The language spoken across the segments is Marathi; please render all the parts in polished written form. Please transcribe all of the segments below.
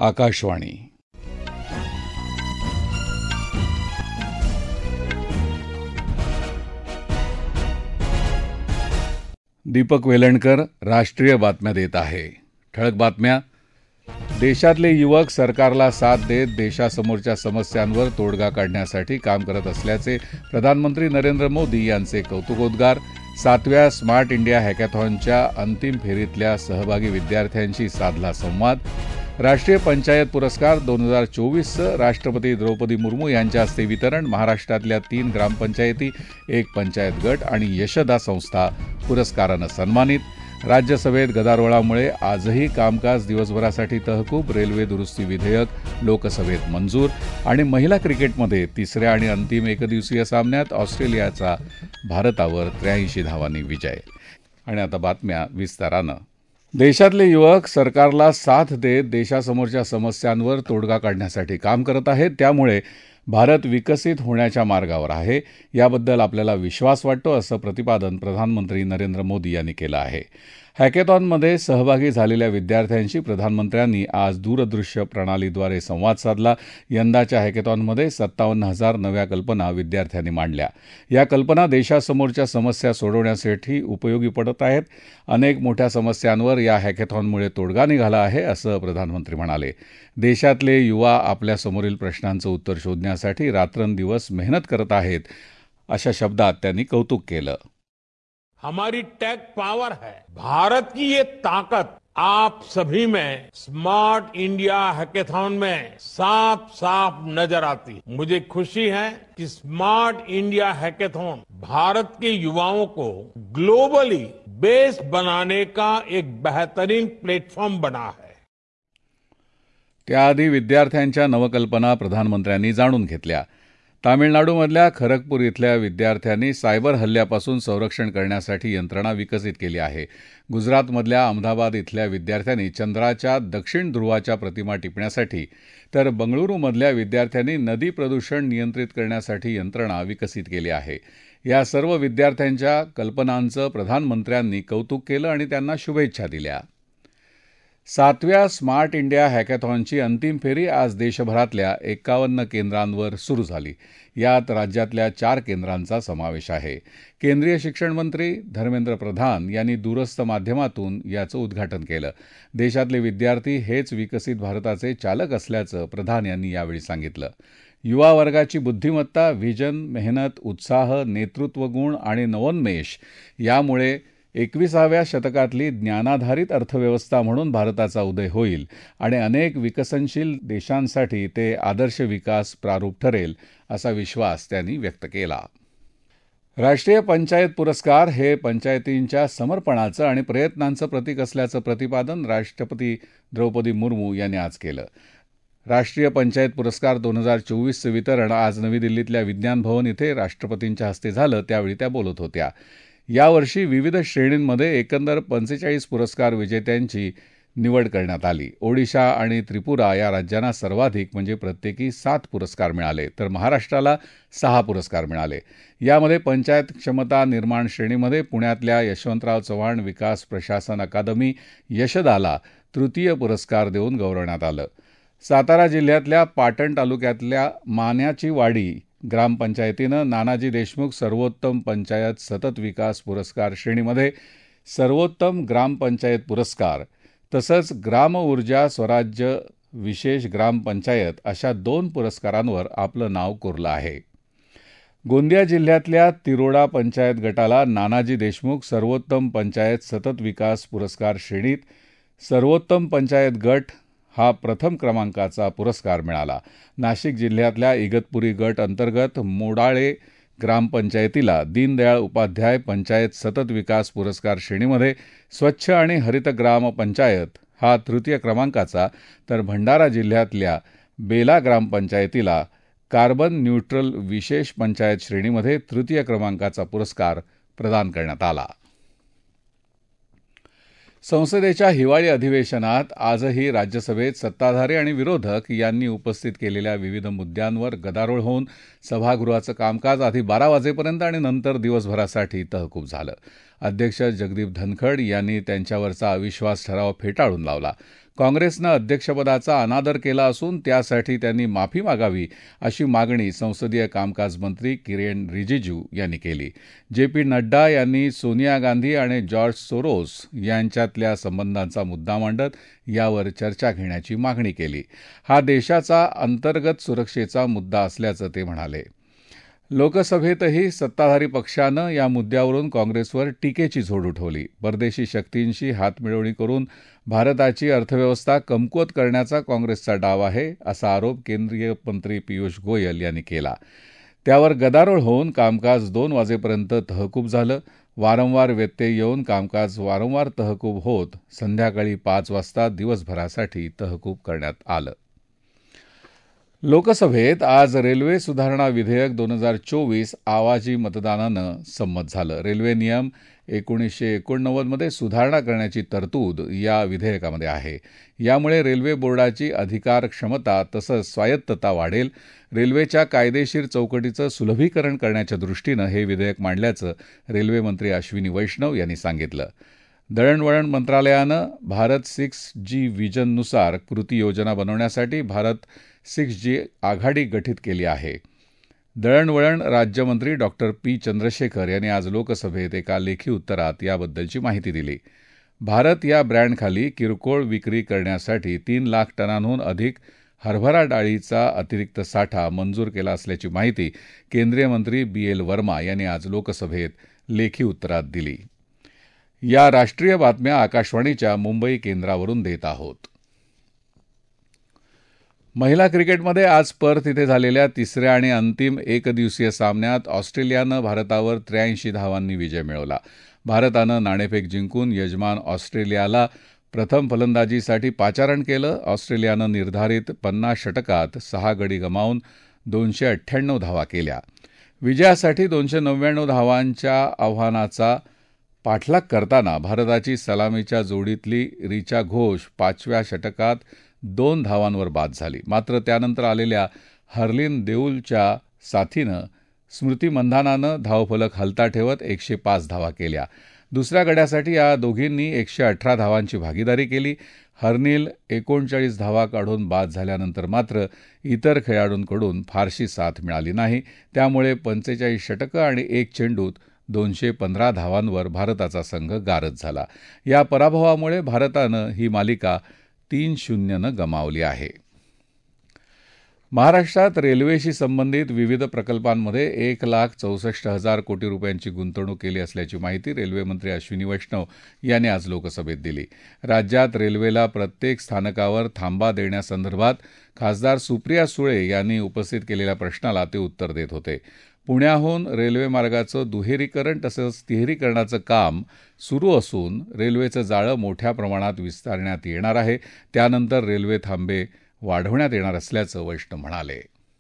आकाशवाणी. दीपक वेलणकर राष्ट्रीय बातम्या देत आहे. ठळक बातम्या. देशातले युवक सरकारला साथ देत देशासमोरच्या समस्यांवर तोडगा काढण्यासाठी काम करत असल्याचे प्रधानमंत्री नरेंद्र मोदी यांचे कौतुकोद्गार. 7व्या स्मार्ट इंडिया हॅकॅथॉनच्या अंतिम फेरीतल्या सहभागी विद्यार्थ्यांशी साधला संवाद. राष्ट्रीय पंचायत पुरस्कार 2024चं राष्ट्रपती द्रौपदी मुर्मू यांच्या हस्ते वितरण. महाराष्ट्रातल्या 3 ग्रामपंचायती, 1 पंचायत गट आणि यशदा संस्था पुरस्कारानं सन्मानित. राज्यसभेत गदारोळामुळे आजही कामकाज दिवसभरासाठी तहकूब. रेल्वे दुरुस्ती विधेयक लोकसभेत मंजूर. आणि महिला क्रिकेटमध्ये 3ऱ्या आणि अंतिम एकदिवसीय सामन्यात ऑस्ट्रेलियाचा भारतावर 83 धावांनी विजय. आणि आता बातम्या विस्तारानं. देशातले युवक सरकारला साथ देत देशासमोरच्या समस्यांवर तोडगा काढण्यासाठी काम करत आहेत. त्यामुळे भारत विकसित होण्याच्या मार्गावर आहे, याबद्दल आपल्याला विश्वास वाटतो, असं प्रतिपादन प्रधानमंत्री नरेंद्र मोदी यांनी केलं आहे. हॅकॅथॉनमध्ये सहभागी झालेल्या विद्यार्थ्यांशी प्रधानमंत्र्यांनी आज दूरदृश्य प्रणालीद्वारे संवाद साधला. यंदाच्या हॅकॅथॉनमध्ये 57,000 नव्या कल्पना विद्यार्थ्यांनी मांडल्या. या कल्पना देशासमोरच्या समस्या सोडवण्यासाठी उपयोगी पडत आहेत. अनेक मोठ्या समस्यांवर या हॅकॅथॉनमुळे तोडगा निघाला आहे, असं प्रधानमंत्री म्हणाले. देशातले युवा आपल्यासमोरील प्रश्नांचं उत्तर शोधण्यासाठी रात्रंदिवस मेहनत करत आहेत, अशा शब्दात त्यांनी कौतुक केलं. हमारी टेक पावर है, भारत की ये ताकत आप सभी में स्मार्ट इंडिया हैकेथॉन में साफ साफ नजर आती. मुझे खुशी है कि स्मार्ट इंडिया हैकेथॉन भारत के युवाओं को ग्लोबली बेस्ड बनाने का एक बेहतरीन प्लेटफॉर्म बना है. त्याआधी विद्यार्थ्यांच्या नवकल्पना प्रधानमंत्र्यांनी जाणून घेतल्या. तामिळनाडूमधल्या खरगपूर इथल्या विद्यार्थ्यांनी सायबर हल्ल्यापासून संरक्षण करण्यासाठी यंत्रणा विकसित केली आहे. गुजरातमधल्या अहमदाबाद इथल्या विद्यार्थ्यांनी चंद्राच्या दक्षिण ध्रुवाच्या प्रतिमा टिपण्यासाठी, तर बंगळुरूमधल्या विद्यार्थ्यांनी नदी प्रदूषण नियंत्रित करण्यासाठी यंत्रणा विकसित केली आहे. या सर्व विद्यार्थ्यांच्या कल्पनांचं प्रधानमंत्र्यांनी कौतुक केलं आणि त्यांना शुभेच्छा दिल्या. 7व्या स्मार्ट इंडिया हॅकॅथॉनची अंतिम फेरी आज देशभरातल्या 51 केंद्रांवर सुरू झाली. यात राज्यातल्या 4 केंद्रांचा समावेश आहे. केंद्रीय शिक्षण मंत्री धर्मेंद्र प्रधान यांनी दूरस्थ माध्यमातून याचं उद्घाटन केलं. देशातले विद्यार्थी हेच विकसित भारताचे चालक असल्याचं प्रधान यांनी यावेळी सांगितलं. युवा वर्गाची बुद्धिमत्ता, व्हिजन, मेहनत, उत्साह, नेतृत्वगुण आणि नवोन्मेष यामुळे 21व्या शतकातली ज्ञानाधारित अर्थव्यवस्था म्हणून भारताचा उदय होईल आणि अनेक विकसनशील देशांसाठी ते आदर्श विकास प्रारूप ठरेल, असा विश्वास त्यांनी व्यक्त केला. राष्ट्रीय पंचायत पुरस्कार हे पंचायतींच्या समर्पणाचं आणि प्रयत्नांचं प्रतीक असल्याचं प्रतिपादन राष्ट्रपती द्रौपदी मुर्मू यांनी आज केलं. राष्ट्रीय पंचायत पुरस्कार 2024चं वितरण आज नवी दिल्लीतल्या विज्ञान भवन इथे राष्ट्रपतींच्या हस्ते झालं. त्यावेळी त्या बोलत होत्या. यावर्षी विविध श्रेणींमध्ये एकंदर 45 पुरस्कार विजेत्यांची निवड करण्यात आली. ओडिशा आणि त्रिपुरा या राज्यांना सर्वाधिक म्हणजे प्रत्येकी 7 पुरस्कार मिळाले, तर महाराष्ट्राला 6 पुरस्कार मिळाले. यामध्ये पंचायत क्षमता निर्माण श्रेणीमध्ये पुण्यातल्या यशवंतराव चव्हाण विकास प्रशासन अकादमी यशदाला तृतीय पुरस्कार देऊन गौरवण्यात आलं. सातारा जिल्ह्यातल्या पाटण तालुक्यातल्या मान्याची वाडी ग्रामपंचायतीनं नानाजी देशमुख सर्वोत्तम पंचायत सतत विकास पुरस्कार श्रेणीमध्ये सर्वोत्तम ग्रामपंचायत पुरस्कार तसंच ग्राम ऊर्जा स्वराज्य विशेष ग्रामपंचायत अशा 2 पुरस्कारांवर आपलं नाव कोरलं आहे. गोंदिया जिल्ह्यातल्या तिरोडा पंचायत गटाला नानाजी देशमुख सर्वोत्तम पंचायत सतत विकास पुरस्कार श्रेणीत सर्वोत्तम पंचायत गट हा प्रथम क्रमांकाचा पुरस्कार मिळाला. नाशिक जिल्ह्यातल्या इगतपुरी गट अंतर्गत मोडाळे ग्रामपंचायतीला दीनदयाळ उपाध्याय पंचायत सतत विकास पुरस्कार श्रेणीमध्ये स्वच्छ आणि हरित ग्राम पंचायत हा तृतीय क्रमांकाचा, तर भंडारा जिल्ह्यातल्या बेला ग्रामपंचायतीला कार्बन न्यूट्रल विशेष पंचायत श्रेणीमध्ये तृतीय क्रमांकाचा पुरस्कार प्रदान करण्यात आला. संसदेच्या हिवाळी अधिवेशनात आजही राज्यसभेत सत्ताधारी आणि विरोधक यांनी उपस्थित केलेल्या विविध मुद्द्यांवर गदारोळ होऊन सभागृहाचं कामकाज आधी 12 वाजेपर्यंत आणि नंतर दिवसभरासाठी तहकूब झालं. अध्यक्ष जगदीप धनखड यांनी त्यांच्यावरचा अविश्वास ठराव फेटाळून लावला. काँग्रेसनं अध्यक्षपदाचा अनादर केला असून त्यासाठी त्यांनी माफी मागावी अशी मागणी संसदीय कामकाज मंत्री किरेन रिजिजू यांनी केली. जे.पी. नड्डा यांनी सोनिया गांधी आणि जॉर्ज सोरोस यांच्यातल्या संबंधांचा मुद्दा मांडत यावर चर्चा घेण्याची मागणी केली. हा देशाचा अंतर्गत सुरक्षेचा मुद्दा असल्याचं ते म्हणाले. लोकसभेतही सत्ताधारी पक्षानं या मुद्द्यावरून काँग्रेसवर टीकेची झोड उठवली. परदेशी शक्तींशी हातमिळवणी करून भारताची अर्थव्यवस्था कमकुवत करण्याचा काँग्रेसचा डाव आहे, असा आरोप केंद्रीय मंत्री पियुष गोयल यांनी केला. त्यावर गदारोळ होऊन कामकाज 2 वाजेपर्यंत तहकूब झालं. वारंवार व्यत्यय येऊन कामकाज वारंवार तहकूब होत संध्याकाळी 5 वाजता दिवसभरासाठी तहकूब करण्यात आलं. लोकसभेत आज रेल्वे सुधारणा विधेयक 2024 आवाजी मतदानानं संमत झालं. रेल्वे नियम 1989 मध्ये सुधारणा करण्याची तरतूद या विधेयकामध्ये आहे. यामुळे रेल्वे बोर्डाची अधिकार क्षमता तसंच स्वायत्तता वाढेल. रेल्वेच्या कायदेशीर चौकटीचं सुलभीकरण करण्याच्या दृष्टीनं हे विधेयक मांडल्याचं रेल्वे मंत्री अश्विनी वैष्णव यांनी सांगितलं. दळणवळण मंत्रालयानं भारत 6G व्हिजननुसार कृती योजना बनवण्यासाठी भारत 6G आघाडी गठीत केली आहे. दळणवळण राज्यमंत्री डॉ. पी. चंद्रशेखर यांनी आज लोकसभेत एका लेखी उत्तरात याबद्दलची माहिती दिली. भारत या ब्रँडखाली किरकोळ विक्री करण्यासाठी 3 लाख टनांहून अधिक हरभरा डाळीचा अतिरिक्त साठा मंजूर केला असल्याची माहिती केंद्रीय मंत्री BL वर्मा यांनी आज लोकसभेत लेखी उत्तरात दिली. या राष्ट्रीय बातम्या आकाशवाणीच्या मुंबई केंद्रावरून देत आहोत. महिला क्रिकेटमध्ये आज पर्थ इथे झालेल्या तिसऱ्या आणि अंतिम एकदिवसीय सामन्यात ऑस्ट्रेलियानं भारतावर 83 धावांनी विजय मिळवला. भारतानं नाणेफेक जिंकून यजमान ऑस्ट्रेलियाला प्रथम फलंदाजीसाठी पाचारण केलं. ऑस्ट्रेलियानं निर्धारित 50 षटकात 6 गडी गमावून 298 धावा केल्या. विजयासाठी 299 धावांच्या आव्हानाचा पाठलाग करताना भारताची सलामीच्या जोडीतली रिचा घोष 5व्या षटकात 2 धावांवर बाद झाली. मात्र त्यानंतर आलेल्या हर्लिन देऊलच्या साथीनं स्मृती मंधानानं धावफलक हलता ठेवत 105 धावा केल्या. दुसऱ्या गड्यासाठी या दोघींनी 118 धावांची भागीदारी केली. हर्निल 39 धावा काढून बाद झाल्यानंतर मात्र इतर खेळाडूंकडून फारशी साथ मिळाली नाही. त्यामुळे 45 षटकं आणि 1 चेंडूत 215 धावांवर भारताचा संघ गारद झाला. या पराभवामुळे भारतानं ही मालिका 3-0नं गमावली आहे. महाराष्ट्रात रेल्वेशी संबंधित विविध प्रकल्पांमध्ये 1,64,000 कोटी रुपयांची गुंतवणूक केली असल्याची माहिती रेल्वेमंत्री अश्विनी वैष्णव यांनी आज लोकसभेत दिली. राज्यात रेल्वेला प्रत्येक स्थानकावर थांबा देण्यासंदर्भात खासदार सुप्रिया सुळे यांनी उपस्थित केलेल्या प्रश्नाला ते उत्तर देत होते. पुण्याहून रेल्वे मार्गाचं दुहेरीकरण तसंच तिहेरीकरणाचं काम सुरू असून रेल्वेचं जाळं मोठ्या प्रमाणात विस्तारण्यात येणार आहे. त्यानंतर रेल्वे थांबे वाढवण्यात येणार असल्याचं वैष्णव म्हणाले.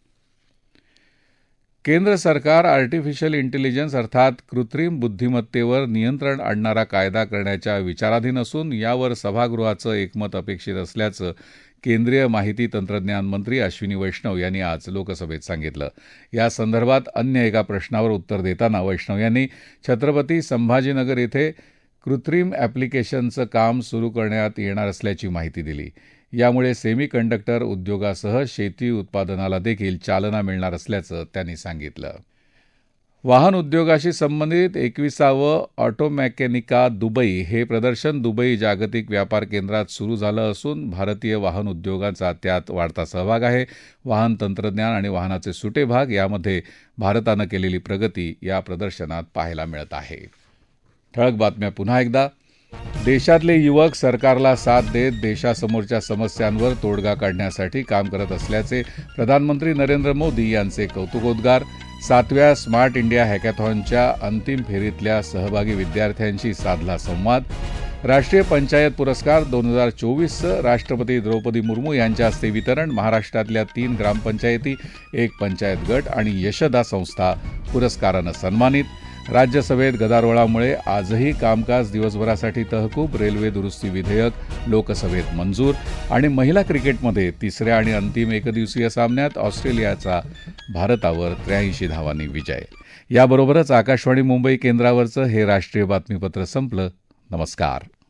केंद्र सरकार आर्टिफिशियल इंटेलिजन्स अर्थात कृत्रिम बुद्धिमत्तेवर नियंत्रण आणणारा कायदा करण्याच्या विचाराधीन असून यावर सभागृहाचं एकमत अपेक्षित असल्याचं केंद्रीय माहिती तंत्रज्ञान मंत्री अश्विनी वैष्णव यांनी आज लोकसभेत सांगितलं. या संदर्भात अन्य एका प्रश्नावर उत्तर देताना वैष्णव यांनी छत्रपती संभाजीनगर इथे कृत्रिम ॲप्लिकेशनचं काम सुरू करण्यात येणार असल्याची माहिती दिली. यामुळे सेमीकंडक्टर उद्योगासह शेती उत्पादनाला देखील चालना मिळणार असल्याचं त्यांनी सांगितलं. वाहन उद्योगाशी संबंधित 21वं ऑटोमेकॅनिका दुबई हे प्रदर्शन दुबई जागतिक व्यापार केंद्रात सुरू झालं असून भारतीय वाहन उद्योगाचा त्यात वाढता सहभाग आहे. वाहन तंत्रज्ञान आणि वाहनाचे सुटे भाग यामध्ये भारतानं केलेली प्रगती या प्रदर्शनात पाहायला मिळत आहे. ठळक बातम्या पुन्हा एकदा. देशातले युवक सरकारला साथ देत देशासमोरच्या समस्यांवर तोडगा काढण्यासाठी काम करत असल्याचे प्रधानमंत्री नरेंद्र मोदी यांचे कौतुकोद्गार. 7व्या स्मार्ट इंडिया हॅकॅथॉनच्या अंतिम फेरीतल्या सहभागी विद्यार्थ्यांशी साधला संवाद. राष्ट्रीय पंचायत पुरस्कार 2024चं राष्ट्रपती द्रौपदी मुर्मू यांच्या हस्ते वितरण. महाराष्ट्रातल्या 3 ग्रामपंचायती, 1 पंचायत गट आणि यशदा संस्था पुरस्कारानं सन्मानित. राज्यसभेत गदारोळामुळे आजही कामकाज दिवसभरासाठी तहकूब. रेल्वे दुरुस्ती विधेयक लोकसभेत मंजूर. आणि महिला क्रिकेटमध्ये तिसऱ्या आणि अंतिम एकदिवसीय सामन्यात ऑस्ट्रेलियाचा भारतावर 83 धावांनी विजय. याबरोबरच आकाशवाणी मुंबई केंद्रावरचं हे राष्ट्रीय बातमीपत्र संपलं. नमस्कार.